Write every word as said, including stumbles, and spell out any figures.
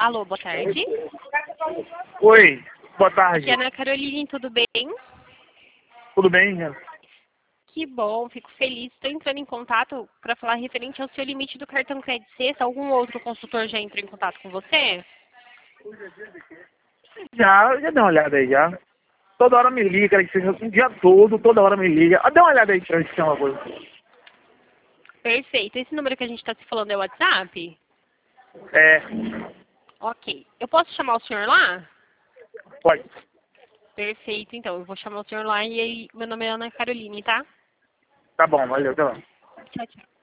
Alô, boa tarde. Oi, boa tarde. Aqui é a Ana Caroline, tudo bem? Tudo bem? Que bom, fico feliz. Estou entrando em contato para falar referente ao seu limite do cartão Crédito Sexta. Algum outro consultor já entrou em contato com você? Já, já dei uma olhada aí já. Toda hora me liga, o dia todo, toda hora me liga. Ah, dá uma olhada aí pra gente ter uma coisa. Perfeito. Esse número que a gente está se falando é o WhatsApp? É, Ok. Eu posso chamar o senhor lá? pode. Perfeito, então. Eu vou chamar o senhor lá e aí, meu nome é Ana Caroline, tá? Tá bom, valeu, tá bom. Tchau, tchau.